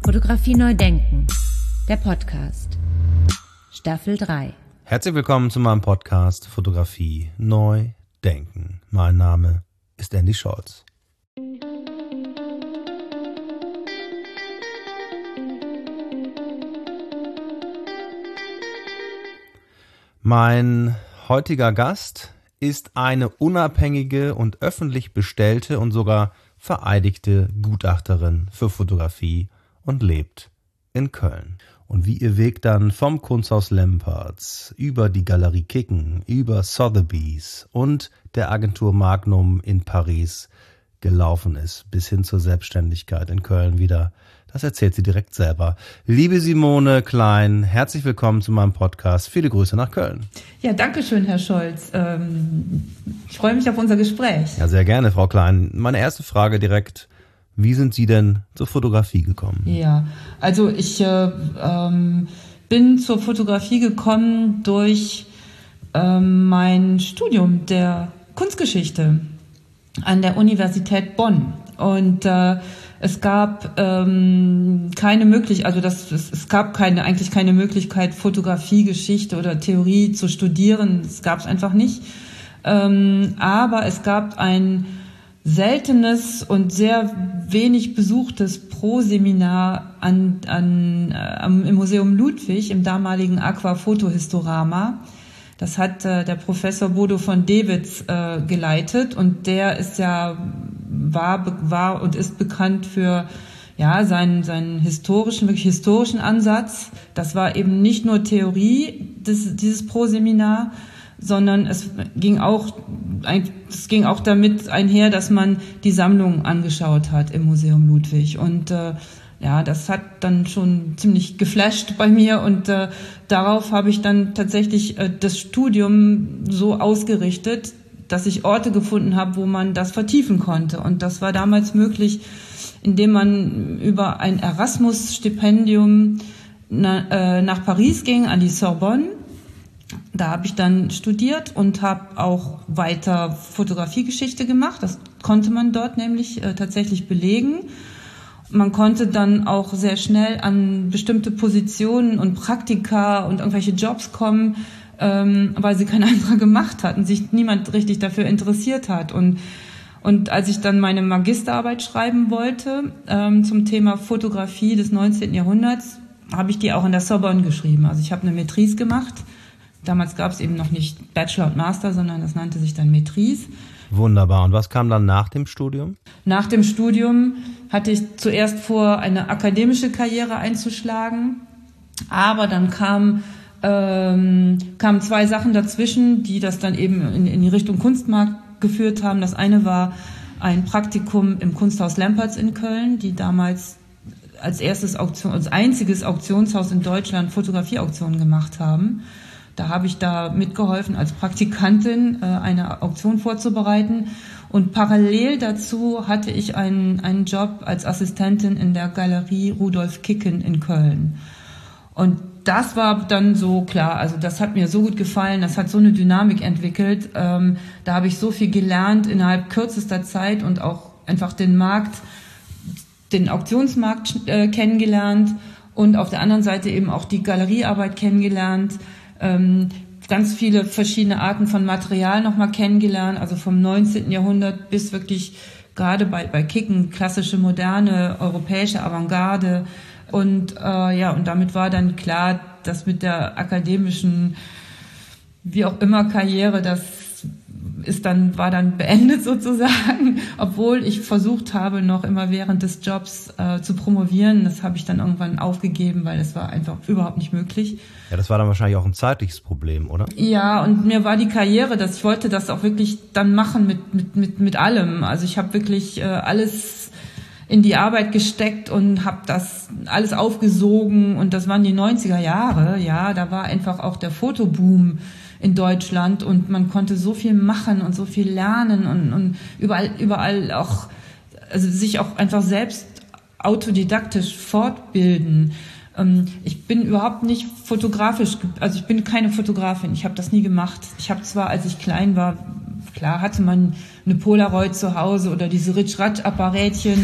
Fotografie neu denken, der Podcast, Staffel 3. Herzlich willkommen zu meinem Podcast Fotografie neu denken. Mein Name ist Andy Scholz. Mein heutiger Gast ist eine unabhängige und öffentlich bestellte und sogar vereidigte Gutachterin für Fotografie und lebt in Köln. Und wie ihr Weg dann vom Kunsthaus Lempertz über die Galerie Kicken, über Sotheby's und der Agentur Magnum in Paris gelaufen ist, bis hin zur Selbstständigkeit in Köln wieder, das erzählt sie direkt selber. Liebe Simone Klein, herzlich willkommen zu meinem Podcast. Viele Grüße nach Köln. Ja, danke schön, Herr Scholz. Ich freue mich auf unser Gespräch. Ja, sehr gerne, Frau Klein. Meine erste Frage direkt. Wie sind Sie denn zur Fotografie gekommen? Ja, also ich bin zur Fotografie gekommen durch mein Studium der Kunstgeschichte an der Universität Bonn. Und es gab keine Möglichkeit, es gab eigentlich keine Möglichkeit, Fotografie, Geschichte oder Theorie zu studieren. Das gab es einfach nicht. Aber es gab ein seltenes und sehr wenig besuchtes Pro-Seminar im Museum Ludwig, im damaligen Aqua-Fotohistorama. Das hat der Professor Bodo von Dewitz geleitet, und der ist war und ist bekannt für seinen wirklich historischen Ansatz. Das war eben nicht nur Theorie, dieses Pro-Seminar, sondern es ging auch damit einher, dass man die Sammlung angeschaut hat im Museum Ludwig. Und das hat dann schon ziemlich geflasht bei mir, und darauf habe ich dann tatsächlich das Studium so ausgerichtet, dass ich Orte gefunden habe, wo man das vertiefen konnte. Und das war damals möglich, indem man über ein Erasmus-Stipendium nach Paris ging, an die Sorbonne. Da habe ich dann studiert und habe auch weiter Fotografiegeschichte gemacht. Das konnte man dort nämlich tatsächlich belegen. Man konnte dann auch sehr schnell an bestimmte Positionen und Praktika und irgendwelche Jobs kommen, weil sie kein anderer gemacht hat und sich niemand richtig dafür interessiert hat. Und als ich dann meine Magisterarbeit schreiben wollte zum Thema Fotografie des 19. Jahrhunderts, habe ich die auch in der Sorbonne geschrieben. Also ich habe eine Maîtrise gemacht. Damals gab es eben noch nicht Bachelor und Master, sondern das nannte sich dann Maîtrise. Wunderbar. Und was kam dann nach dem Studium? Nach dem Studium hatte ich zuerst vor, eine akademische Karriere einzuschlagen. Aber dann kamen zwei Sachen dazwischen, die das dann eben in die Richtung Kunstmarkt geführt haben. Das eine war ein Praktikum im Kunsthaus Lempertz in Köln, die damals als einziges Auktionshaus in Deutschland Fotografieauktionen gemacht haben. Da habe ich da mitgeholfen, als Praktikantin eine Auktion vorzubereiten. Und parallel dazu hatte ich einen Job als Assistentin in der Galerie Rudolf Kicken in Köln. Und das war dann so klar, also das hat mir so gut gefallen, das hat so eine Dynamik entwickelt. Da habe ich so viel gelernt innerhalb kürzester Zeit und auch einfach den Auktionsmarkt kennengelernt und auf der anderen Seite eben auch die Galeriearbeit kennengelernt. Ganz viele verschiedene Arten von Material nochmal kennengelernt, also vom 19. Jahrhundert bis wirklich gerade bei Kicken klassische, moderne, europäische Avantgarde. Und und damit war dann klar, dass mit der akademischen, wie auch immer, Karriere, war dann beendet sozusagen, obwohl ich versucht habe, noch immer während des Jobs zu promovieren. Das habe ich dann irgendwann aufgegeben, weil das war einfach überhaupt nicht möglich. Ja, das war dann wahrscheinlich auch ein zeitliches Problem, oder? Ja, und mir war die Karriere, ich wollte das auch wirklich dann machen mit allem. Also ich habe wirklich alles in die Arbeit gesteckt und habe das alles aufgesogen, und das waren die 90er Jahre. Ja, da war einfach auch der Fotoboom in Deutschland und man konnte so viel machen und so viel lernen und überall auch, also sich auch einfach selbst autodidaktisch fortbilden. Ich bin überhaupt nicht fotografisch, also ich bin keine Fotografin, ich habe das nie gemacht. Ich habe zwar, als ich klein war, klar hatte man eine Polaroid zu Hause oder diese Ritsch-Ratsch-Apparätchen,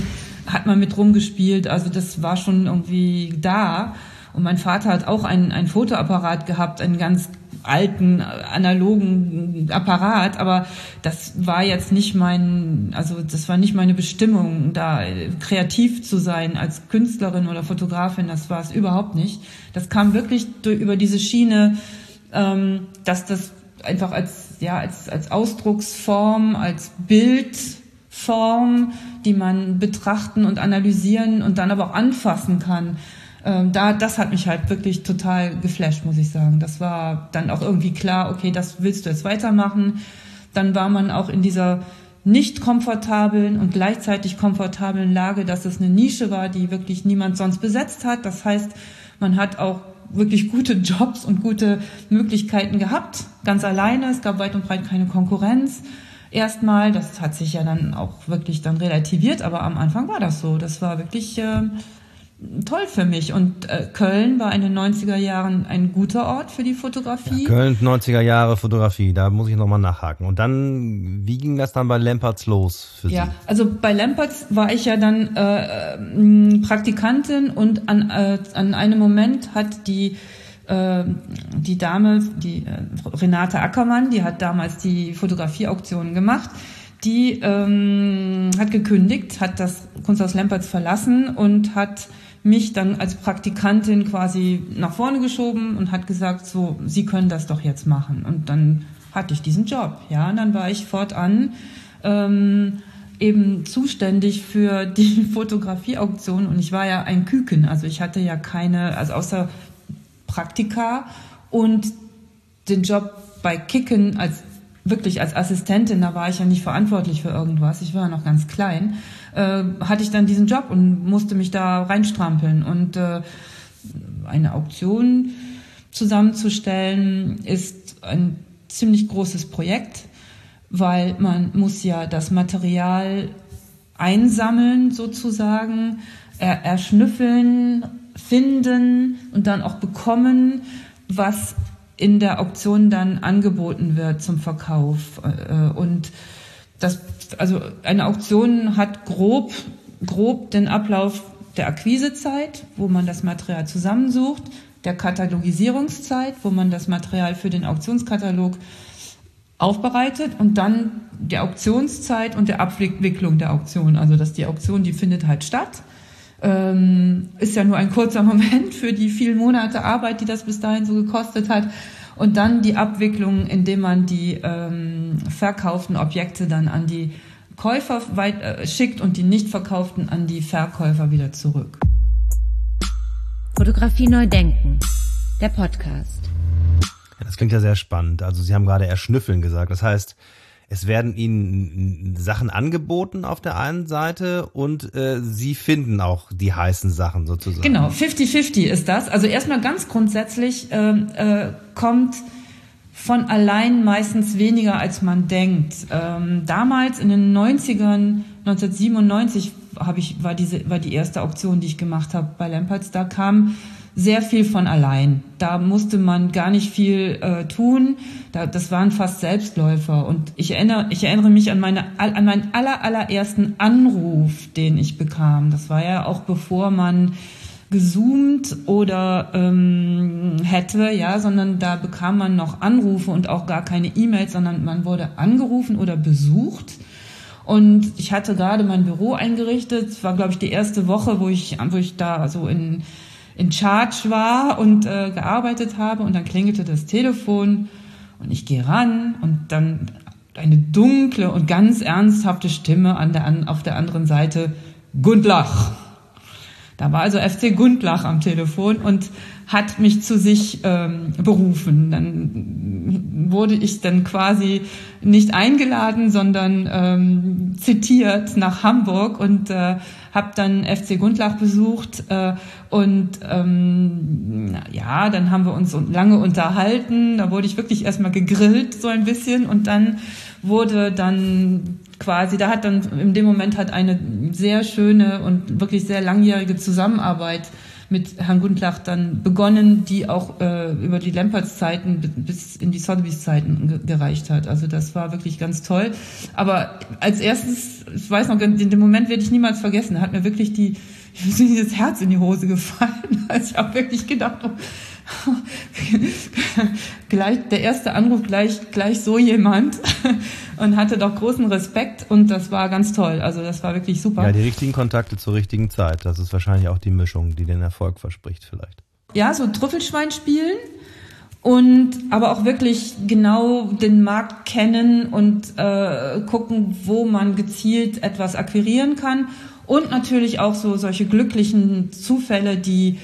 hat man mit rumgespielt, also das war schon irgendwie da. Und mein Vater hat auch einen Fotoapparat gehabt, einen ganz alten, analogen Apparat, aber das war jetzt nicht das war nicht meine Bestimmung, da kreativ zu sein als Künstlerin oder Fotografin, das war es überhaupt nicht. Das kam wirklich über diese Schiene, dass das einfach als Ausdrucksform, als Bildform, die man betrachten und analysieren und dann aber auch anfassen kann. Das hat mich halt wirklich total geflasht, muss ich sagen. Das war dann auch irgendwie klar, okay, das willst du jetzt weitermachen. Dann war man auch in dieser nicht komfortablen und gleichzeitig komfortablen Lage, dass es eine Nische war, die wirklich niemand sonst besetzt hat. Das heißt, man hat auch wirklich gute Jobs und gute Möglichkeiten gehabt, ganz alleine. Es gab weit und breit keine Konkurrenz. Erstmal, das hat sich ja dann auch wirklich dann relativiert, aber am Anfang war das so. Das war wirklich toll für mich. Und Köln war in den 90er Jahren ein guter Ort für die Fotografie. Ja, Köln, 90er Jahre Fotografie, da muss ich nochmal nachhaken. Und dann, wie ging das dann bei Lempertz los für Sie? Ja, also bei Lempertz war ich ja dann Praktikantin und an einem Moment hat die Dame, Renate Ackermann, die hat damals die Fotografieauktionen gemacht, die hat gekündigt, hat das Kunsthaus Lempertz verlassen und hat mich dann als Praktikantin quasi nach vorne geschoben und hat gesagt, so, Sie können das doch jetzt machen. Und dann hatte ich diesen Job, ja, und dann war ich fortan eben zuständig für die Fotografieauktion und ich war ja ein Küken, also ich hatte ja keine, also außer Praktika und den Job bei Kicken wirklich als Assistentin, da war ich ja nicht verantwortlich für irgendwas, ich war ja noch ganz klein, hatte ich dann diesen Job und musste mich da reinstrampeln. Und eine Auktion zusammenzustellen ist ein ziemlich großes Projekt, weil man muss ja das Material einsammeln sozusagen, erschnüffeln, finden und dann auch bekommen, was in der Auktion dann angeboten wird zum Verkauf. Und also eine Auktion hat grob den Ablauf der Akquisezeit, wo man das Material zusammensucht, der Katalogisierungszeit, wo man das Material für den Auktionskatalog aufbereitet und dann der Auktionszeit und der Abwicklung der Auktion. Also dass die Auktion, die findet halt statt. Ist ja nur ein kurzer Moment für die vielen Monate Arbeit, die das bis dahin so gekostet hat. Und dann die Abwicklung, indem man die verkauften Objekte dann an die Käufer schickt und die nicht verkauften an die Verkäufer wieder zurück. Fotografie neu denken, der Podcast. Ja, das klingt ja sehr spannend. Also Sie haben gerade erschnüffeln gesagt. Das heißt, es werden Ihnen Sachen angeboten auf der einen Seite und Sie finden auch die heißen Sachen sozusagen. Genau, 50-50 ist das. Also erstmal ganz grundsätzlich kommt von allein meistens weniger, als man denkt. Damals in den 90ern, 1997 war die erste Auktion, die ich gemacht habe bei Lempertz. Da kam sehr viel von allein. Da musste man gar nicht viel tun. Das waren fast Selbstläufer. Und ich erinnere mich an meinen allerersten Anruf, den ich bekam. Das war ja auch bevor man gezoomt oder hätte, ja, sondern da bekam man noch Anrufe und auch gar keine E-Mails, sondern man wurde angerufen oder besucht. Und ich hatte gerade mein Büro eingerichtet. Es war, glaube ich, die erste Woche, wo ich da so in Charge war und gearbeitet habe. Und dann klingelte das Telefon und ich gehe ran und dann eine dunkle und ganz ernsthafte Stimme auf der anderen Seite, Gundlach. Da war also FC Gundlach am Telefon und hat mich zu sich berufen. Dann wurde ich dann quasi nicht eingeladen, sondern zitiert nach Hamburg und habe dann FC Gundlach besucht und ja, dann haben wir uns lange unterhalten. Da wurde ich wirklich erstmal gegrillt so ein bisschen und dann wurde dann quasi, in dem Moment hat eine sehr schöne und wirklich sehr langjährige Zusammenarbeit mit Herrn Gundlach dann begonnen, die auch über die Lempertz-Zeiten bis in die Sotheby's-Zeiten gereicht hat. Also das war wirklich ganz toll. Aber als erstes, ich weiß noch, den Moment werde ich niemals vergessen, da hat mir wirklich das Herz in die Hose gefallen. Also ich habe wirklich gedacht, gleich der erste Anruf, gleich so jemand, und hatte doch großen Respekt, und das war ganz toll. Also das war wirklich super. Ja, die richtigen Kontakte zur richtigen Zeit. Das ist wahrscheinlich auch die Mischung, die den Erfolg verspricht vielleicht. Ja, so Trüffelschwein spielen aber auch wirklich genau den Markt kennen und gucken, wo man gezielt etwas akquirieren kann, und natürlich auch so solche glücklichen Zufälle, die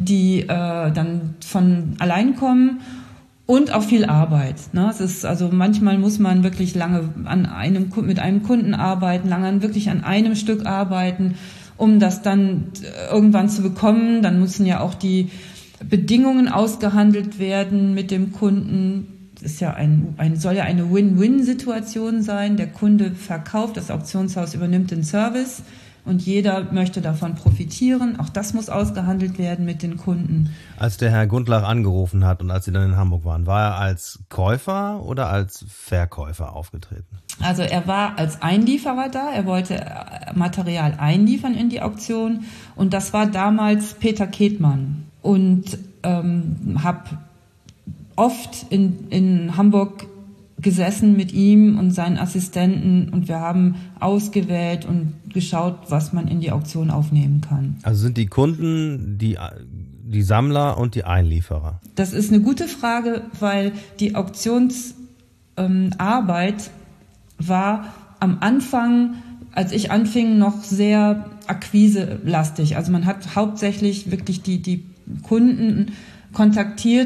dann von allein kommen, und auch viel Arbeit. Ne? Es ist, also manchmal muss man wirklich lange mit einem Kunden arbeiten, lange wirklich an einem Stück arbeiten, um das dann irgendwann zu bekommen. Dann müssen ja auch die Bedingungen ausgehandelt werden mit dem Kunden. Es ist ja soll ja eine Win-Win-Situation sein. Der Kunde verkauft, das Auktionshaus übernimmt den Service. Und jeder möchte davon profitieren. Auch das muss ausgehandelt werden mit den Kunden. Als der Herr Gundlach angerufen hat und als Sie dann in Hamburg waren, war er als Käufer oder als Verkäufer aufgetreten? Also er war als Einlieferer da. Er wollte Material einliefern in die Auktion. Und das war damals Peter Ketmann. Und habe oft in Hamburg gesessen mit ihm und seinen Assistenten, und wir haben ausgewählt und geschaut, was man in die Auktion aufnehmen kann. Also sind die Kunden die Sammler und die Einlieferer? Das ist eine gute Frage, weil die Auktionsarbeit war am Anfang, als ich anfing, noch sehr akquiselastig. Also man hat hauptsächlich wirklich die Kunden kontaktiert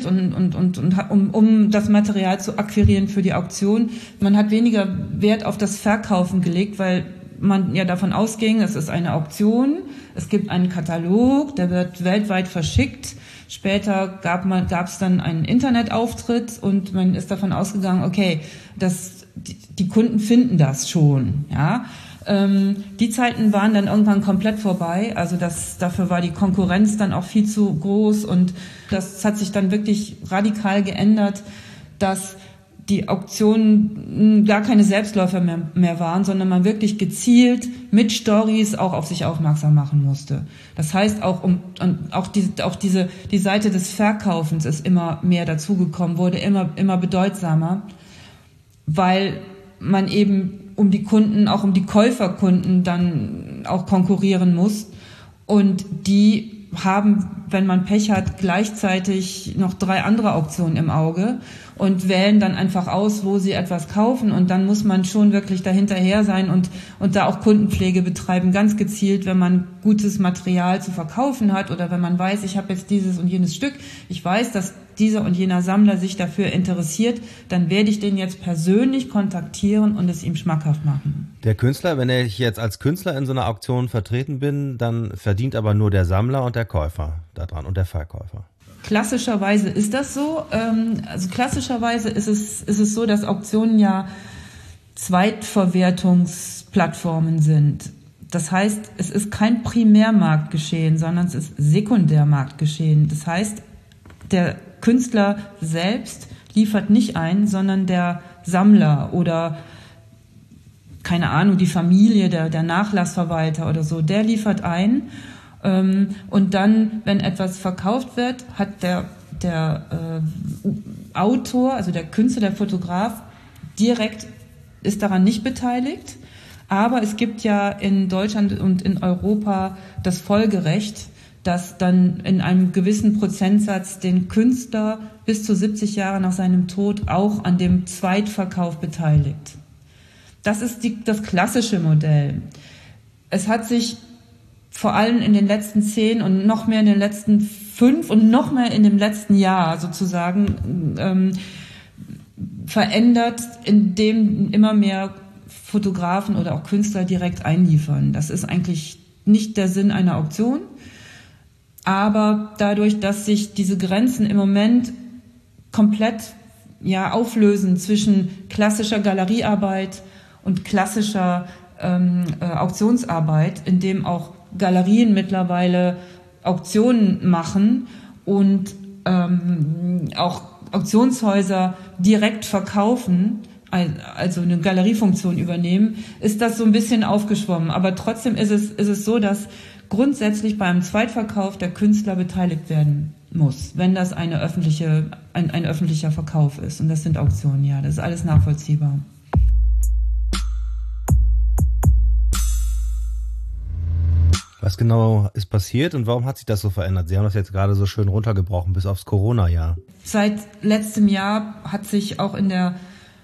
um das Material zu akquirieren für die Auktion. Man hat weniger Wert auf das Verkaufen gelegt, weil man ja davon ausging, es ist eine Auktion, es gibt einen Katalog, der wird weltweit verschickt. Später gab es dann einen Internetauftritt, und man ist davon ausgegangen, okay, die Kunden finden das schon, ja. Die Zeiten waren dann irgendwann komplett vorbei, also dafür war die Konkurrenz dann auch viel zu groß, und das hat sich dann wirklich radikal geändert, dass die Auktionen gar keine Selbstläufer mehr waren, sondern man wirklich gezielt mit Storys auch auf sich aufmerksam machen musste. Das heißt, die Seite des Verkaufens ist immer mehr dazugekommen, wurde immer bedeutsamer, weil man eben um die Käuferkunden dann auch konkurrieren muss. Und die haben, wenn man Pech hat, gleichzeitig noch 3 andere Auktionen im Auge und wählen dann einfach aus, wo sie etwas kaufen. Und dann muss man schon wirklich dahinterher sein und da auch Kundenpflege betreiben, ganz gezielt, wenn man gutes Material zu verkaufen hat oder wenn man weiß, ich habe jetzt dieses und jenes Stück, ich weiß, dass dieser und jener Sammler sich dafür interessiert, dann werde ich den jetzt persönlich kontaktieren und es ihm schmackhaft machen. Der Künstler, wenn ich jetzt als Künstler in so einer Auktion vertreten bin, dann verdient aber nur der Sammler und der Käufer daran und der Verkäufer. Klassischerweise ist das so. Also klassischerweise ist es so, dass Auktionen ja Zweitverwertungsplattformen sind. Das heißt, es ist kein Primärmarktgeschehen, sondern es ist Sekundärmarktgeschehen. Das heißt, der Künstler selbst liefert nicht ein, sondern der Sammler oder, keine Ahnung, die Familie, der Nachlassverwalter oder so, der liefert ein. Und dann, wenn etwas verkauft wird, hat der Autor, also der Künstler, der Fotograf, direkt ist daran nicht beteiligt. Aber es gibt ja in Deutschland und in Europa das Folgerecht, das dann in einem gewissen Prozentsatz den Künstler bis zu 70 Jahre nach seinem Tod auch an dem Zweitverkauf beteiligt. Das ist das klassische Modell. Es hat sich vor allem in den letzten 10 und noch mehr in den letzten 5 und noch mehr in dem letzten Jahr sozusagen verändert, indem immer mehr Fotografen oder auch Künstler direkt einliefern. Das ist eigentlich nicht der Sinn einer Auktion. Aber dadurch, dass sich diese Grenzen im Moment komplett auflösen zwischen klassischer Galeriearbeit und klassischer Auktionsarbeit, in dem auch Galerien mittlerweile Auktionen machen und auch Auktionshäuser direkt verkaufen, also eine Galeriefunktion übernehmen, ist das so ein bisschen aufgeschwommen. Aber trotzdem ist es so, dass grundsätzlich beim Zweitverkauf der Künstler beteiligt werden muss, wenn das ein öffentlicher Verkauf ist. Und das sind Auktionen, ja, das ist alles nachvollziehbar. Was genau ist passiert und warum hat sich das so verändert? Sie haben das jetzt gerade so schön runtergebrochen bis aufs Corona-Jahr. Seit letztem Jahr hat sich auch in der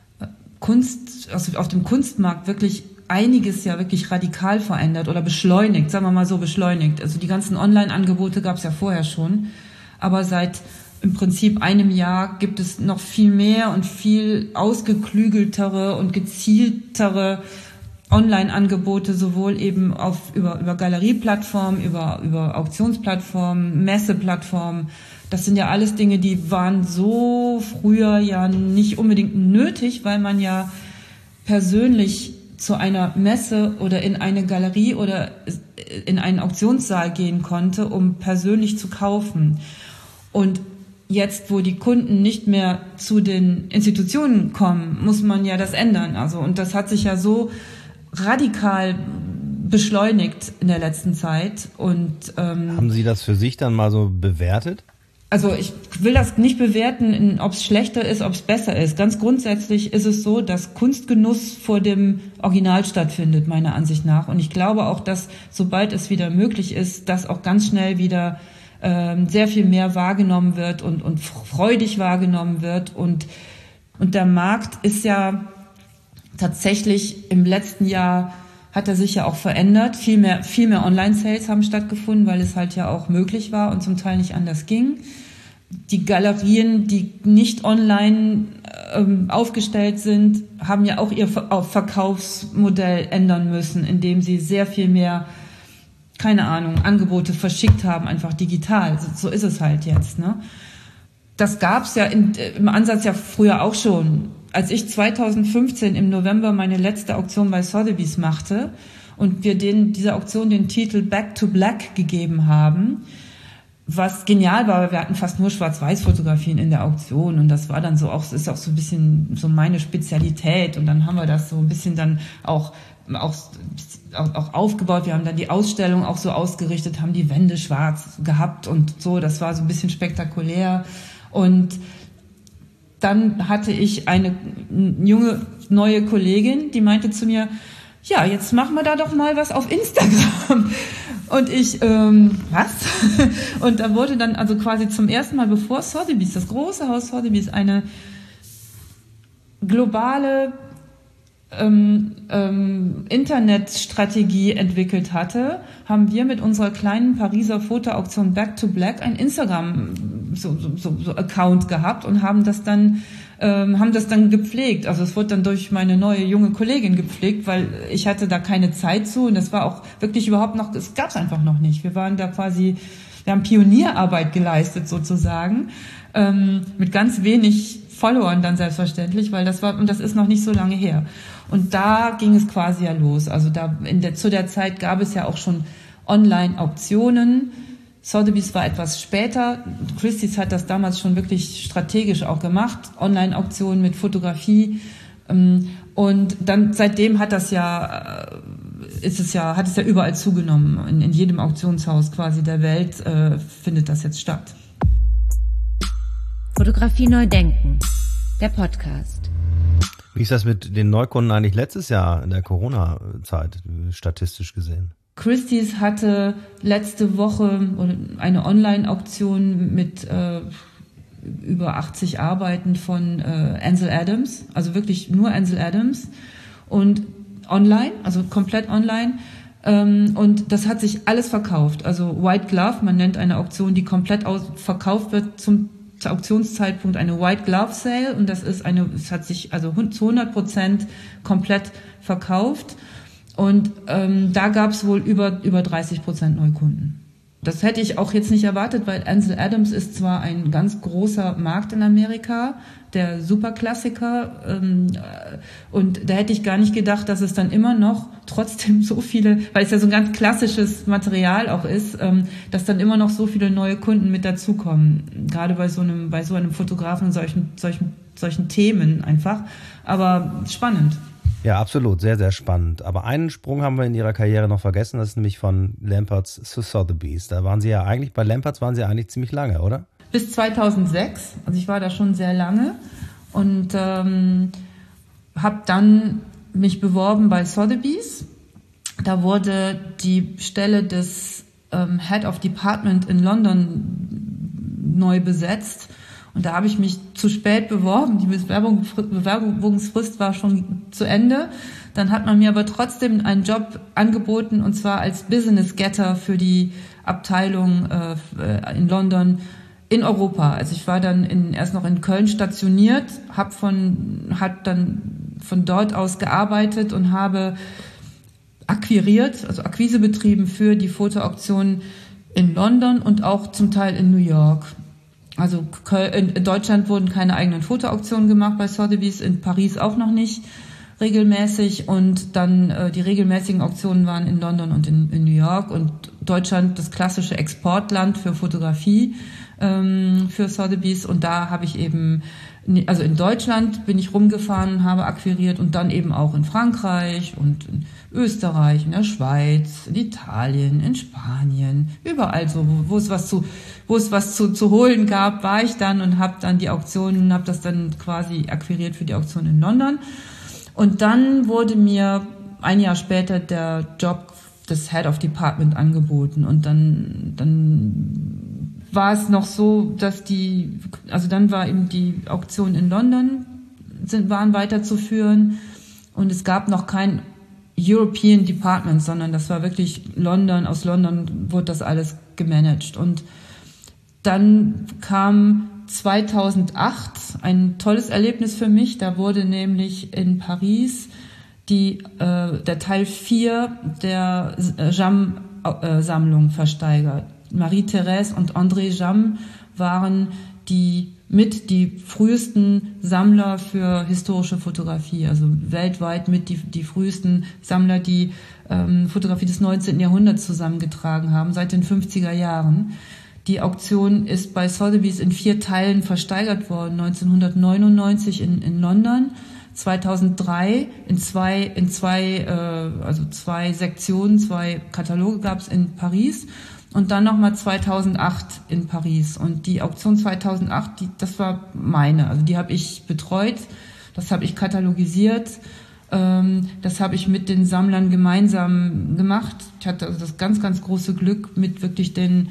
Kunst, also auf dem Kunstmarkt wirklich einiges ja wirklich radikal verändert oder beschleunigt, sagen wir mal so beschleunigt. Also die ganzen Online-Angebote gab es ja vorher schon, aber seit im Prinzip einem Jahr gibt es noch viel mehr und viel ausgeklügeltere und gezieltere Online-Angebote, sowohl eben über Galerieplattformen, über Auktionsplattformen, Messeplattformen. Das sind ja alles Dinge, die waren so früher ja nicht unbedingt nötig, weil man ja persönlich zu einer Messe oder in eine Galerie oder in einen Auktionssaal gehen konnte, um persönlich zu kaufen. Und jetzt, wo die Kunden nicht mehr zu den Institutionen kommen, muss man ja das ändern. Also, und das hat sich ja so radikal beschleunigt in der letzten Zeit. Und haben Sie das für sich dann mal so bewertet? Also ich will das nicht bewerten, ob es schlechter ist, ob es besser ist. Ganz grundsätzlich ist es so, dass Kunstgenuss vor dem Original stattfindet, meiner Ansicht nach. Und ich glaube auch, dass, sobald es wieder möglich ist, das auch ganz schnell wieder sehr viel mehr wahrgenommen wird und freudig wahrgenommen wird. Und der Markt ist ja tatsächlich im letzten Jahr, hat er sich ja auch verändert. Viel mehr Online-Sales haben stattgefunden, weil es halt ja auch möglich war und zum Teil nicht anders ging. Die Galerien, die nicht online aufgestellt sind, haben ja auch ihr Verkaufsmodell ändern müssen, indem sie sehr viel mehr, keine Ahnung, Angebote verschickt haben, einfach digital. So ist es halt jetzt, ne? Das gab's ja im Ansatz ja früher auch schon. Als ich 2015 im November meine letzte Auktion bei Sotheby's machte und wir dieser Auktion den Titel Back to Black gegeben haben, was genial war, weil wir hatten fast nur Schwarz-Weiß-Fotografien in der Auktion und das war dann so auch, ist auch so ein bisschen so meine Spezialität und dann haben wir das so ein bisschen dann auch aufgebaut. Wir haben dann die Ausstellung auch so ausgerichtet, haben die Wände schwarz gehabt und so, das war so ein bisschen spektakulär. Und dann hatte ich eine junge, neue Kollegin, die meinte zu mir, ja, jetzt machen wir da doch mal was auf Instagram. Und ich, was? Und da wurde dann also quasi zum ersten Mal, bevor Sotheby's, das große Haus Sotheby's, eine globale Internetstrategie entwickelt hatte, haben wir mit unserer kleinen Pariser Fotoauktion Back to Black ein Instagram so Account gehabt und haben das dann gepflegt. Also es wurde dann durch meine neue junge Kollegin gepflegt, weil ich hatte da keine Zeit zu und das war auch wirklich überhaupt noch, es gab's einfach noch nicht. Wir waren da quasi, wir haben Pionierarbeit geleistet sozusagen, mit ganz wenig Followern dann selbstverständlich, weil das ist noch nicht so lange her. Und da ging es quasi ja los. Also zu der Zeit gab es ja auch schon Online-Auktionen. Sotheby's war etwas später. Christie's hat das damals schon wirklich strategisch auch gemacht. Online-Auktionen mit Fotografie. Und dann seitdem hat es ja überall zugenommen. In jedem Auktionshaus quasi der Welt findet das jetzt statt. Fotografie neu denken. Der Podcast. Wie ist das mit den Neukunden eigentlich letztes Jahr in der Corona-Zeit, statistisch gesehen? Christie's hatte letzte Woche eine Online-Auktion mit über 80 Arbeiten von Ansel Adams, also wirklich nur Ansel Adams und online, also komplett online. Und das hat sich alles verkauft. Also White Glove, man nennt eine Auktion, die komplett verkauft wird zum Auktionszeitpunkt, eine White Glove Sale, und es hat sich also zu 100% komplett verkauft und da gab es wohl über 30% Neukunden. Das hätte ich auch jetzt nicht erwartet, weil Ansel Adams ist zwar ein ganz großer Markt in Amerika, der Superklassiker, und da hätte ich gar nicht gedacht, dass es dann immer noch trotzdem so viele, weil es ja so ein ganz klassisches Material auch ist, dass dann immer noch so viele neue Kunden mit dazukommen, gerade bei so einem Fotografen und solchen Themen einfach. Aber spannend. Ja, absolut. Sehr, sehr spannend. Aber einen Sprung haben wir in Ihrer Karriere noch vergessen. Das ist nämlich von Lamperts zu Sotheby's. Bei Lamperts waren Sie eigentlich ziemlich lange, oder? Bis 2006. Also ich war da schon sehr lange und habe dann mich beworben bei Sotheby's. Da wurde die Stelle des Head of Department in London neu besetzt. Und da habe ich mich zu spät beworben. Die Bewerbungsfrist war schon zu Ende. Dann hat man mir aber trotzdem einen Job angeboten, und zwar als Business Getter für die Abteilung in London in Europa. Also ich war dann erst noch in Köln stationiert, hat dann von dort aus gearbeitet und habe akquiriert, also Akquise betrieben für die Fotoauktionen in London und auch zum Teil in New York. Also in Deutschland wurden keine eigenen Fotoauktionen gemacht bei Sotheby's, in Paris auch noch nicht regelmäßig, und dann die regelmäßigen Auktionen waren in London und in New York, und Deutschland das klassische Exportland für Fotografie für Sotheby's, und da habe ich eben, also in Deutschland bin ich rumgefahren und habe akquiriert, und dann eben auch in Frankreich und in Österreich, in der Schweiz, in Italien, in Spanien, überall so, wo es was zu holen gab, war ich dann und habe dann die Auktionen, habe das dann quasi akquiriert für die Auktion in London. Und dann wurde mir ein Jahr später der Job des Head of Department angeboten, und dann war es noch so, dass dann war eben die Auktion in London waren weiterzuführen, und es gab noch kein European Department, sondern das war wirklich London, aus London wurde das alles gemanagt. Und dann kam 2008 ein tolles Erlebnis für mich, da wurde nämlich in Paris der Teil 4 der Jamm-Sammlung versteigert. Marie-Thérèse und André Jamm waren die frühesten Sammler für historische Fotografie, also weltweit die frühesten Sammler, die Fotografie des 19. Jahrhunderts zusammengetragen haben, seit den 50er Jahren. Die Auktion ist bei Sotheby's in 4 Teilen versteigert worden, 1999 in London, 2003 in zwei Sektionen, 2 Kataloge gab es in Paris, und dann nochmal 2008 in Paris. Und die Auktion 2008, das war meine, also die habe ich betreut, das habe ich katalogisiert, das habe ich mit den Sammlern gemeinsam gemacht. Ich hatte also das ganz, ganz große Glück, mit wirklich den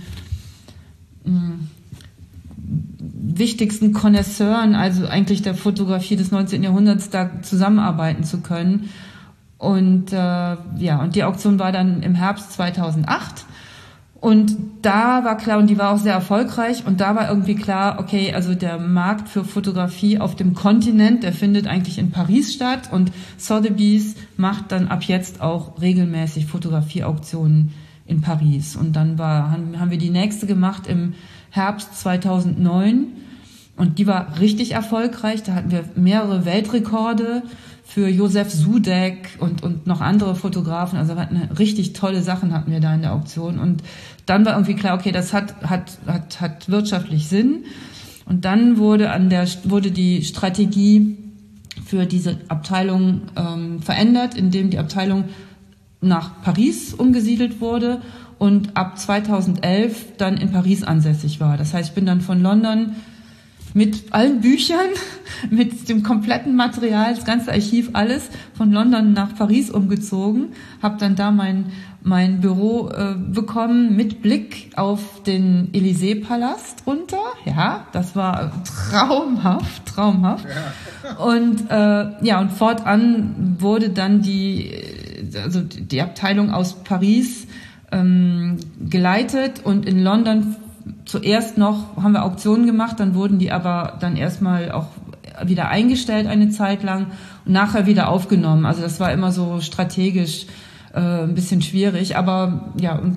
wichtigsten Connoisseuren, also eigentlich der Fotografie des 19. Jahrhunderts, da zusammenarbeiten zu können. Und und die Auktion war dann im Herbst 2008. Und da war klar, und die war auch sehr erfolgreich, und da war irgendwie klar, okay, also der Markt für Fotografie auf dem Kontinent, der findet eigentlich in Paris statt, und Sotheby's macht dann ab jetzt auch regelmäßig Fotografieauktionen in Paris. Und dann haben wir die nächste gemacht im Herbst 2009, und die war richtig erfolgreich. Da hatten wir mehrere Weltrekorde für Josef Sudek und noch andere Fotografen. Also richtig tolle Sachen hatten wir da in der Auktion. Und dann war irgendwie klar, okay, das hat wirtschaftlich Sinn. Und dann wurde die Strategie für diese Abteilung verändert, indem die Abteilung nach Paris umgesiedelt wurde und ab 2011 dann in Paris ansässig war. Das heißt, ich bin dann von London mit allen Büchern, mit dem kompletten Material, das ganze Archiv, alles von London nach Paris umgezogen, habe dann da mein Büro bekommen mit Blick auf den Élysée-Palast runter. Ja, das war traumhaft. Ja. Und und fortan wurde dann die Abteilung aus Paris geleitet, und in London zuerst noch haben wir Auktionen gemacht, dann wurden die aber dann erstmal auch wieder eingestellt eine Zeit lang und nachher wieder aufgenommen. Also das war immer so strategisch ein bisschen schwierig, aber ja, und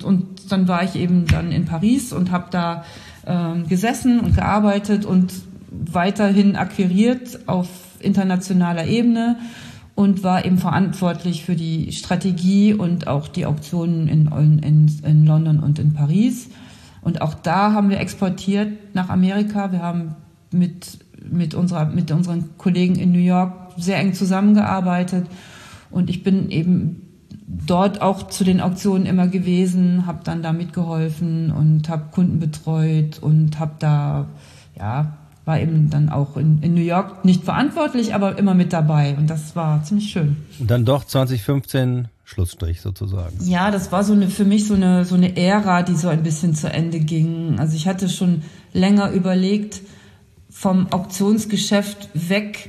dann war ich eben dann in Paris und habe da gesessen und gearbeitet und weiterhin akquiriert auf internationaler Ebene und war eben verantwortlich für die Strategie und auch die Auktionen in London und in Paris. Und auch da haben wir exportiert nach Amerika. Wir haben mit unseren Kollegen in New York sehr eng zusammengearbeitet. Und ich bin eben dort auch zu den Auktionen immer gewesen, habe dann da mitgeholfen und habe Kunden betreut und habe da, war eben dann auch in New York nicht verantwortlich, aber immer mit dabei. Und das war ziemlich schön. Und dann doch 2015 Schlussstrich sozusagen. Ja, das war für mich so eine Ära, die so ein bisschen zu Ende ging. Also ich hatte schon länger überlegt, vom Auktionsgeschäft weg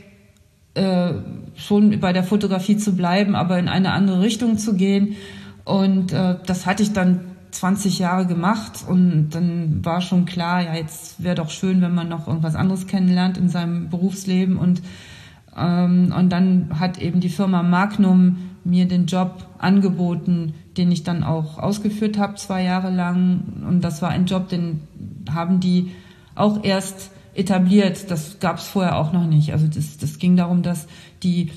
schon bei der Fotografie zu bleiben, aber in eine andere Richtung zu gehen. Und das hatte ich dann 20 Jahre gemacht und dann war schon klar, ja, jetzt wäre doch schön, wenn man noch irgendwas anderes kennenlernt in seinem Berufsleben. Und dann hat eben die Firma Magnum mir den Job angeboten, den ich dann auch ausgeführt habe, 2 Jahre lang. Und das war ein Job, den haben die auch erst etabliert. Das gab es vorher auch noch nicht. Also das ging darum, dass die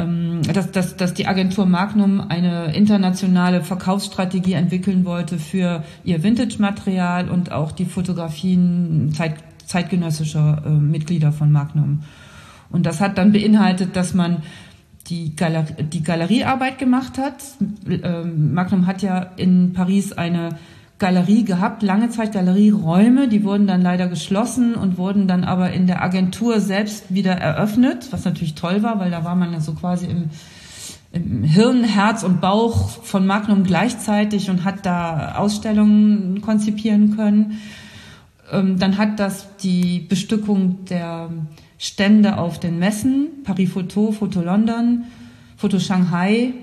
Agentur Magnum eine internationale Verkaufsstrategie entwickeln wollte für ihr Vintage-Material und auch die Fotografien zeitgenössischer Mitglieder von Magnum. Und das hat dann beinhaltet, dass man die Galeriearbeit gemacht hat. Magnum hat ja in Paris eine Galerie gehabt, lange Zeit Galerieräume, die wurden dann leider geschlossen und wurden dann aber in der Agentur selbst wieder eröffnet, was natürlich toll war, weil da war man ja so quasi im Hirn, Herz und Bauch von Magnum gleichzeitig und hat da Ausstellungen konzipieren können. Dann hat das die Bestückung der Stände auf den Messen, Paris Photo, Photo London, Photo Shanghai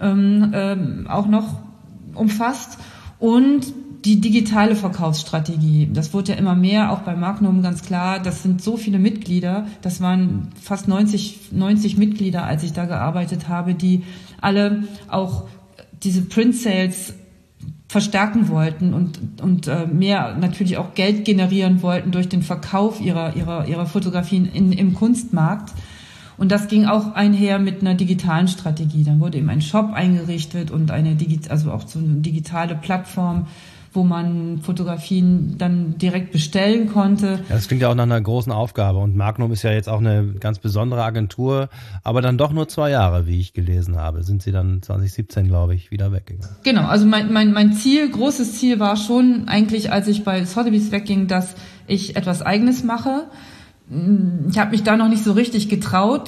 auch noch umfasst und die digitale Verkaufsstrategie. Das wurde ja immer mehr, auch bei Magnum ganz klar. Das sind so viele Mitglieder. Das waren fast 90 Mitglieder, als ich da gearbeitet habe, die alle auch diese Print-Sales verstärken wollten und mehr natürlich auch Geld generieren wollten durch den Verkauf ihrer Fotografien im Kunstmarkt. Und das ging auch einher mit einer digitalen Strategie. Dann wurde eben ein Shop eingerichtet und also auch so eine digitale Plattform, wo man Fotografien dann direkt bestellen konnte. Ja, das klingt ja auch nach einer großen Aufgabe. Und Magnum ist ja jetzt auch eine ganz besondere Agentur, aber dann doch nur 2 Jahre, wie ich gelesen habe. Sind Sie dann 2017, glaube ich, wieder weggegangen? Genau, also mein Ziel, großes Ziel war schon eigentlich, als ich bei Sotheby's wegging, dass ich etwas Eigenes mache. Ich habe mich da noch nicht so richtig getraut.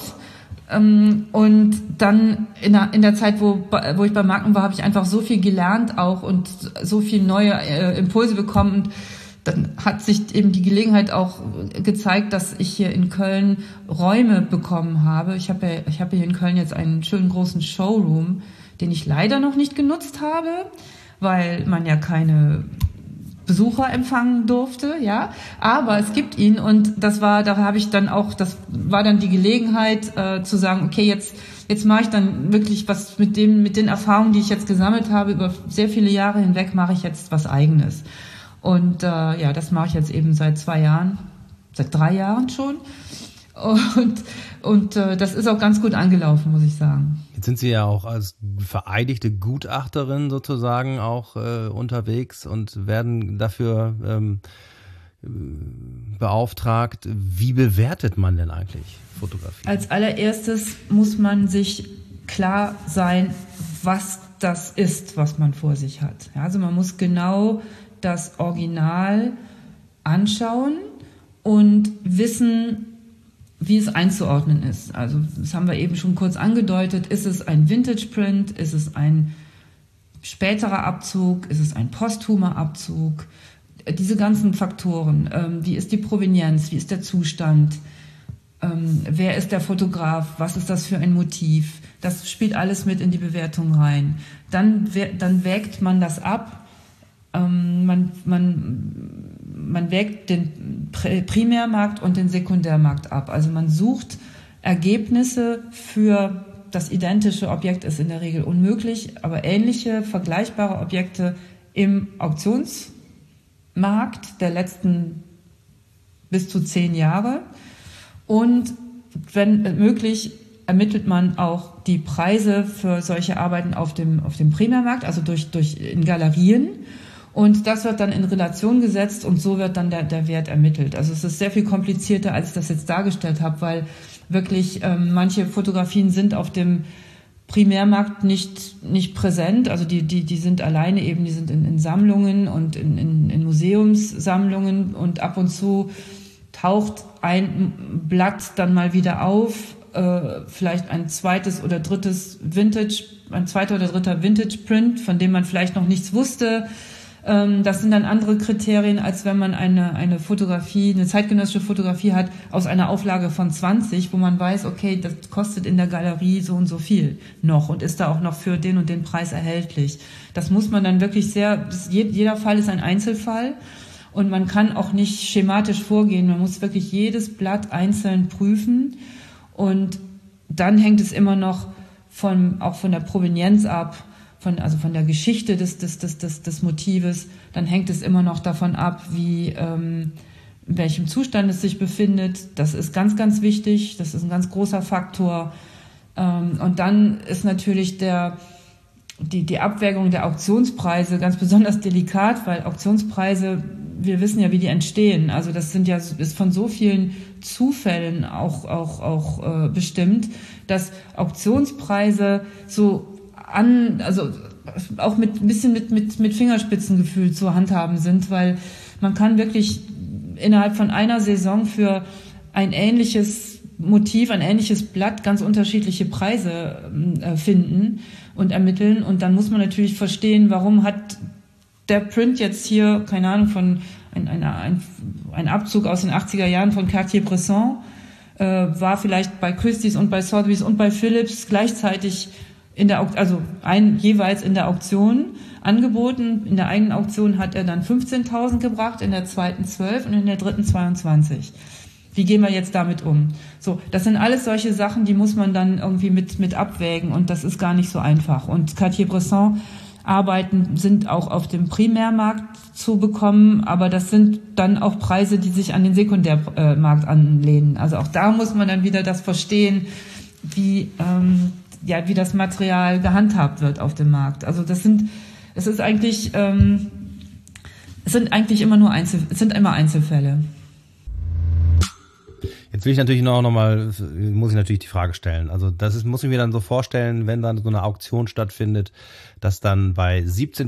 Und dann in der Zeit, wo ich bei Magnum war, habe ich einfach so viel gelernt auch und so viel neue Impulse bekommen. Und dann hat sich eben die Gelegenheit auch gezeigt, dass ich hier in Köln Räume bekommen habe. Ich habe hier in Köln jetzt einen schönen großen Showroom, den ich leider noch nicht genutzt habe, weil man ja keine Besucher empfangen durfte, ja, aber es gibt ihn und das war dann die Gelegenheit zu sagen, okay, jetzt mache ich dann wirklich was mit den Erfahrungen, die ich jetzt gesammelt habe über sehr viele Jahre hinweg, mache ich jetzt was Eigenes und das mache ich jetzt eben seit 3 Jahren schon und das ist auch ganz gut angelaufen, muss ich sagen. Jetzt sind Sie ja auch als vereidigte Gutachterin sozusagen auch unterwegs und werden dafür beauftragt. Wie bewertet man denn eigentlich Fotografie? Als allererstes muss man sich klar sein, was das ist, was man vor sich hat. Ja, also man muss genau das Original anschauen und wissen, wie es einzuordnen ist. Also das haben wir eben schon kurz angedeutet. Ist es ein Vintage-Print? Ist es ein späterer Abzug? Ist es ein posthumer Abzug? Diese ganzen Faktoren. Wie ist die Provenienz? Wie ist der Zustand? Wer ist der Fotograf? Was ist das für ein Motiv? Das spielt alles mit in die Bewertung rein. Dann wägt man das ab. Man wägt den Primärmarkt und den Sekundärmarkt ab. Also man sucht Ergebnisse für das identische Objekt, ist in der Regel unmöglich, aber ähnliche, vergleichbare Objekte im Auktionsmarkt der letzten bis zu 10 Jahre. Und wenn möglich, ermittelt man auch die Preise für solche Arbeiten auf dem Primärmarkt, also in Galerien. Und das wird dann in Relation gesetzt und so wird dann der Wert ermittelt. Also es ist sehr viel komplizierter, als ich das jetzt dargestellt habe, weil wirklich manche Fotografien sind auf dem Primärmarkt nicht präsent. Also die sind alleine eben, die sind in Sammlungen und in Museumssammlungen und ab und zu taucht ein Blatt dann mal wieder auf, vielleicht ein zweites oder drittes ein zweiter oder dritter Vintage-Print, von dem man vielleicht noch nichts wusste. Das sind dann andere Kriterien, als wenn man eine zeitgenössische Fotografie hat aus einer Auflage von 20, wo man weiß, okay, das kostet in der Galerie so und so viel noch und ist da auch noch für den und den Preis erhältlich. Das muss man dann wirklich jeder Fall ist ein Einzelfall und man kann auch nicht schematisch vorgehen. Man muss wirklich jedes Blatt einzeln prüfen und dann hängt es immer noch auch von der Provenienz ab, von der Geschichte des Motives, dann hängt es immer noch davon ab, in welchem Zustand es sich befindet. Das ist ganz, ganz wichtig. Das ist ein ganz großer Faktor. Und dann ist natürlich die Abwägung der Auktionspreise ganz besonders delikat, weil Auktionspreise, wir wissen ja, wie die entstehen. Also das ist von so vielen Zufällen auch bestimmt, dass Auktionspreise auch mit ein bisschen mit Fingerspitzengefühl zu handhaben sind, weil man kann wirklich innerhalb von einer Saison für ein ähnliches Motiv, ein ähnliches Blatt ganz unterschiedliche Preise finden und ermitteln. Und dann muss man natürlich verstehen, warum hat der Print jetzt hier, keine Ahnung, ein Abzug aus den 80er Jahren von Cartier-Bresson, war vielleicht bei Christie's und bei Sotheby's und bei Philips gleichzeitig jeweils in der Auktion angeboten. In der einen Auktion hat er dann 15.000 gebracht, in der zweiten 12 und in der dritten 22. Wie gehen wir jetzt damit um? So, das sind alles solche Sachen, die muss man dann irgendwie mit abwägen und das ist gar nicht so einfach. Und Cartier-Bresson Arbeiten sind auch auf dem Primärmarkt zu bekommen, aber das sind dann auch Preise, die sich an den Sekundärmarkt anlehnen. Also auch da muss man dann wieder das verstehen, wie das Material gehandhabt wird auf dem Markt. Also es sind immer Einzelfälle. Jetzt will ich natürlich muss ich natürlich die Frage stellen. Also muss ich mir dann so vorstellen, wenn dann so eine Auktion stattfindet, dass dann bei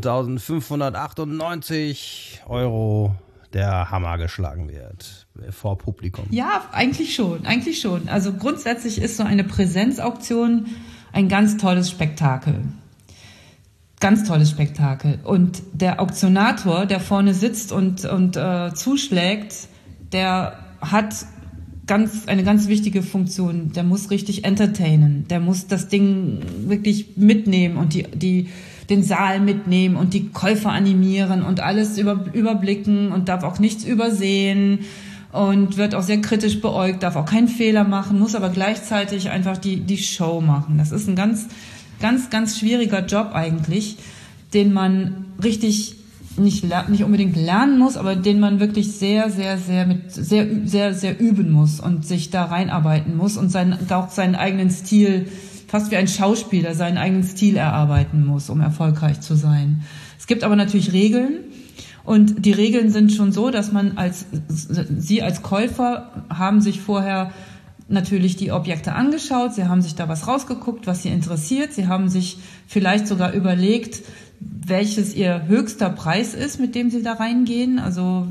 17.598 € der Hammer geschlagen wird vor Publikum. Ja, eigentlich schon. Also grundsätzlich ist so eine Präsenzauktion ein ganz tolles Spektakel. Ganz tolles Spektakel. Und der Auktionator, der vorne sitzt und zuschlägt, der hat eine ganz wichtige Funktion. Der muss richtig entertainen. Der muss das Ding wirklich mitnehmen und den Saal mitnehmen und die Käufer animieren und alles überblicken und darf auch nichts übersehen und wird auch sehr kritisch beäugt, darf auch keinen Fehler machen, muss aber gleichzeitig einfach die Show machen. Das ist ein ganz, ganz, ganz schwieriger Job eigentlich, den man richtig nicht unbedingt lernen muss, aber den man wirklich sehr, sehr, sehr sehr, sehr üben muss und sich da reinarbeiten muss und auch seinen eigenen Stil, fast wie ein Schauspieler, seinen eigenen Stil erarbeiten muss, um erfolgreich zu sein. Es gibt aber natürlich Regeln und die Regeln sind schon so, dass Sie als Käufer haben sich vorher natürlich die Objekte angeschaut, Sie haben sich da was rausgeguckt, was Sie interessiert, Sie haben sich vielleicht sogar überlegt, welches Ihr höchster Preis ist, mit dem Sie da reingehen. Also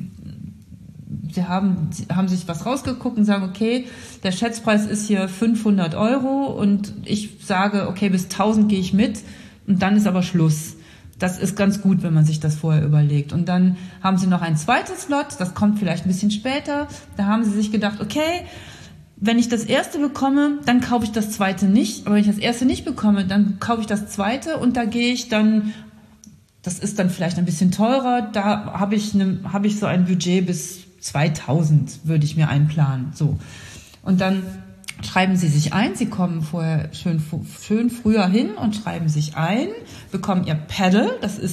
Sie haben sich was rausgeguckt und sagen, okay, der Schätzpreis ist hier 500 € und ich sage, okay, bis 1000 gehe ich mit und dann ist aber Schluss. Das ist ganz gut, wenn man sich das vorher überlegt. Und dann haben Sie noch ein zweites Lot, das kommt vielleicht ein bisschen später. Da haben Sie sich gedacht, okay, wenn ich das erste bekomme, dann kaufe ich das zweite nicht. Aber wenn ich das erste nicht bekomme, dann kaufe ich das zweite und da gehe ich dann, das ist dann vielleicht ein bisschen teurer, da habe ich so ein Budget bis 2000 würde ich mir einplanen. So. Und dann schreiben Sie sich ein, Sie kommen vorher schön früher hin und schreiben sich ein, bekommen Ihr Paddle, das ist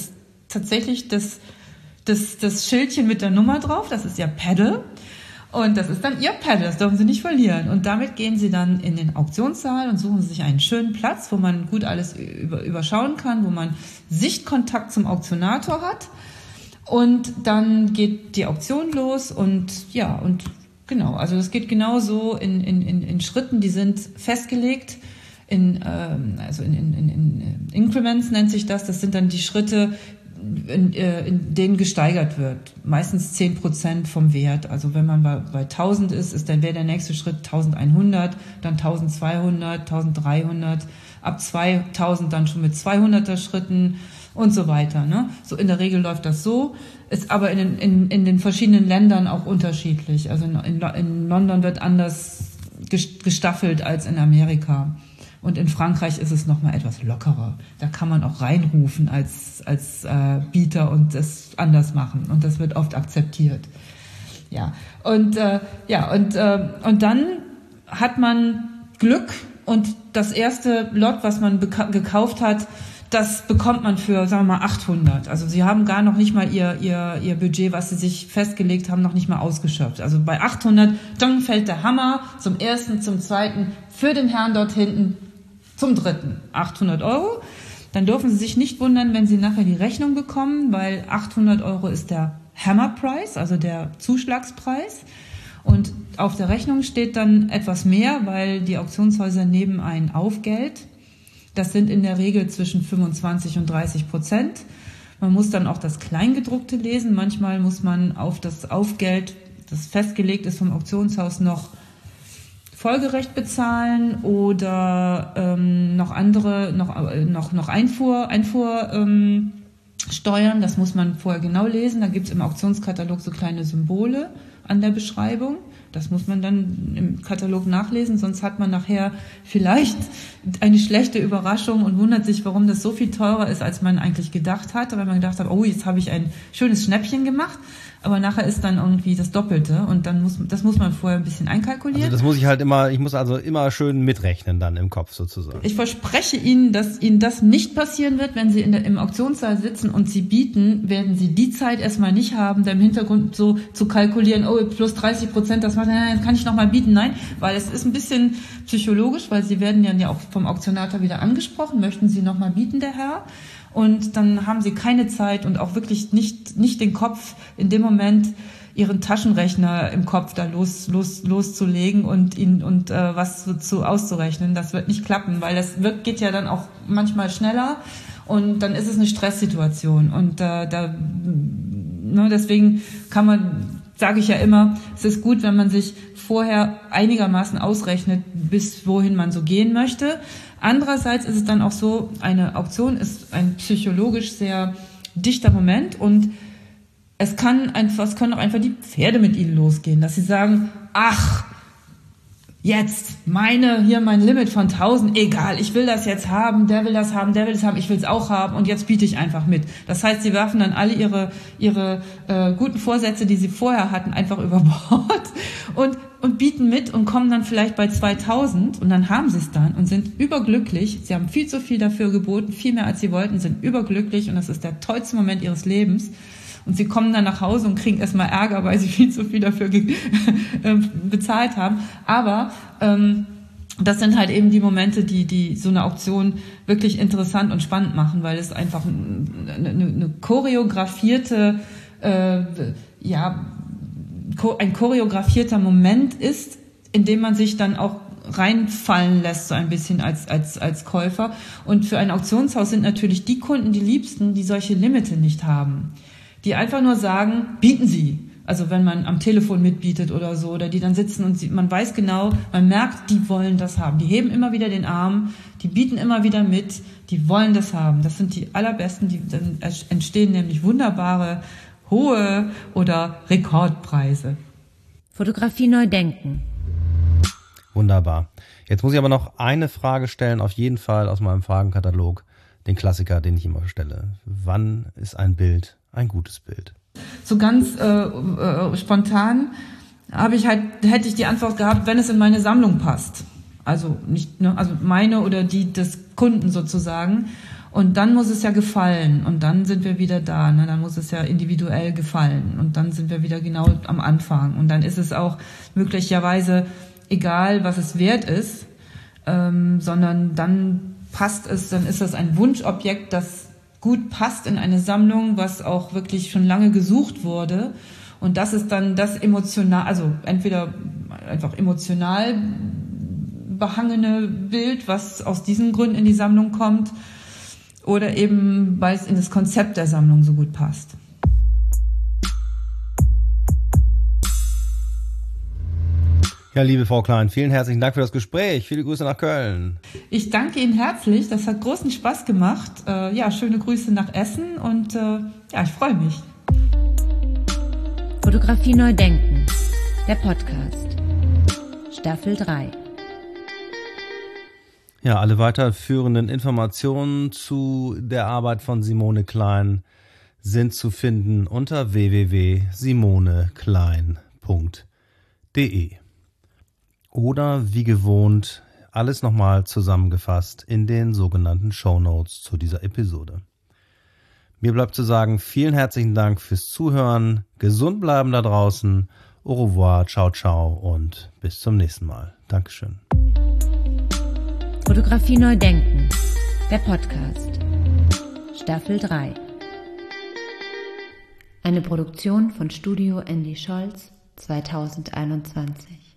tatsächlich das Schildchen mit der Nummer drauf, das ist ja Paddle. Und das ist dann ihr Paddle, das dürfen sie nicht verlieren. Und damit gehen sie dann in den Auktionssaal und suchen sich einen schönen Platz, wo man gut alles überschauen kann, wo man Sichtkontakt zum Auktionator hat. Und dann geht die Auktion los und genau, also das geht genauso in Schritten, die sind festgelegt, in Increments nennt sich das. Das sind dann die Schritte, in denen gesteigert wird. Meistens 10% vom Wert. Also wenn man bei 1000 dann wäre der nächste Schritt 1100, dann 1200, 1300, ab 2000 dann schon mit 200er Schritten und so weiter. Ne? So in der Regel läuft das so, ist aber in den verschiedenen Ländern auch unterschiedlich. Also in London wird anders gestaffelt als in Amerika. Und in Frankreich ist es nochmal etwas lockerer. Da kann man auch reinrufen als Bieter und das anders machen. Und das wird oft akzeptiert. Ja. Und dann hat man Glück und das erste Lot, was man gekauft hat, das bekommt man für, sagen wir mal, 800. Also sie haben gar noch nicht mal ihr Budget, was sie sich festgelegt haben, noch nicht mal ausgeschöpft. Also bei 800, dann fällt der Hammer zum ersten, zum zweiten, für den Herrn dort hinten, zum dritten 800 Euro. Dann dürfen Sie sich nicht wundern, wenn Sie nachher die Rechnung bekommen, weil 800 Euro ist der Hammer Price, also der Zuschlagspreis. Und auf der Rechnung steht dann etwas mehr, weil die Auktionshäuser nehmen ein Aufgeld. Das sind in der Regel zwischen 25% und 30%. Man muss dann auch das Kleingedruckte lesen. Manchmal muss man auf das Aufgeld, das festgelegt ist vom Auktionshaus, noch Folgerecht bezahlen oder noch Einfuhrsteuern. Das muss man vorher genau lesen. Da gibt es im Auktionskatalog so kleine Symbole an der Beschreibung. Das muss man dann im Katalog nachlesen, sonst hat man nachher vielleicht eine schlechte Überraschung und wundert sich, warum das so viel teurer ist, als man eigentlich gedacht hat. Weil man gedacht hat, oh, jetzt habe ich ein schönes Schnäppchen gemacht. Aber nachher ist dann irgendwie das Doppelte und dann das muss man vorher ein bisschen einkalkulieren. Also das muss ich muss also immer schön mitrechnen dann im Kopf sozusagen. Ich verspreche Ihnen, dass Ihnen das nicht passieren wird, wenn Sie im Auktionssaal sitzen und Sie bieten, werden Sie die Zeit erstmal nicht haben, da im Hintergrund so zu kalkulieren, oh, plus 30%, das macht, dann kann ich nochmal bieten. Nein, weil es ist ein bisschen psychologisch, weil Sie werden ja auch vom Auktionator wieder angesprochen, möchten Sie nochmal bieten, der Herr? Und dann haben sie keine Zeit und auch wirklich nicht den Kopf in dem Moment ihren Taschenrechner im Kopf da loszulegen und was so auszurechnen. Das wird nicht klappen, weil geht ja dann auch manchmal schneller und dann ist es eine Stresssituation. Und deswegen sage ich ja immer, es ist gut, wenn man sich vorher einigermaßen ausrechnet, bis wohin man so gehen möchte. Andererseits ist es dann auch so, eine Auktion ist ein psychologisch sehr dichter Moment und es können auch einfach die Pferde mit ihnen losgehen, dass sie sagen, ach, jetzt mein Limit von 1000, egal, ich will das jetzt haben, der will das haben, ich will es auch haben und jetzt biete ich einfach mit. Das heißt, sie werfen dann alle ihre guten Vorsätze, die sie vorher hatten, einfach über Bord und bieten mit und kommen dann vielleicht bei 2000 und dann haben sie es dann und sind überglücklich. Sie haben viel zu viel dafür geboten, viel mehr als sie wollten, sind überglücklich und das ist der tollste Moment ihres Lebens. Und sie kommen dann nach Hause und kriegen erstmal Ärger, weil sie viel zu viel dafür bezahlt haben. Aber das sind halt eben die Momente, die so eine Auktion wirklich interessant und spannend machen, weil es einfach eine choreografierte, ein choreografierter Moment ist, in dem man sich dann auch reinfallen lässt, so ein bisschen als Käufer. Und für ein Auktionshaus sind natürlich die Kunden die Liebsten, die solche Limite nicht haben. Die einfach nur sagen, bieten Sie. Also wenn man am Telefon mitbietet oder so, oder die dann sitzen und man weiß genau, man merkt, die wollen das haben. Die heben immer wieder den Arm, die bieten immer wieder mit, die wollen das haben. Das sind die allerbesten, dann entstehen nämlich wunderbare, hohe oder Rekordpreise. Fotografie neu denken. Wunderbar. Jetzt muss ich aber noch eine Frage stellen, auf jeden Fall aus meinem Fragenkatalog, den Klassiker, den ich immer stelle. Wann ist ein Bild ein gutes Bild? So ganz spontan hätte ich die Antwort gehabt, wenn es in meine Sammlung passt. Also nicht, also meine oder die des Kunden sozusagen. Und dann muss es ja gefallen und dann sind wir wieder da, ne? Dann muss es ja individuell gefallen und dann sind wir wieder genau am Anfang und dann ist es auch möglicherweise egal, was es wert ist, sondern dann passt es, dann ist das ein Wunschobjekt, das gut passt in eine Sammlung, was auch wirklich schon lange gesucht wurde und das ist dann das emotional, also entweder einfach emotional behangene Bild, was aus diesen Gründen in die Sammlung kommt, oder eben, weil es in das Konzept der Sammlung so gut passt. Ja, liebe Frau Klein, vielen herzlichen Dank für das Gespräch. Viele Grüße nach Köln. Ich danke Ihnen herzlich. Das hat großen Spaß gemacht. Schöne Grüße nach Essen und ich freue mich. Fotografie neu denken. Der Podcast. Staffel 3. Ja, alle weiterführenden Informationen zu der Arbeit von Simone Klein sind zu finden unter www.simoneklein.de oder wie gewohnt alles nochmal zusammengefasst in den sogenannten Shownotes zu dieser Episode. Mir bleibt zu sagen, vielen herzlichen Dank fürs Zuhören, gesund bleiben da draußen, au revoir, ciao, ciao und bis zum nächsten Mal. Dankeschön. Fotografie neu denken. Der Podcast. Staffel 3. Eine Produktion von Studio Andy Scholz 2021.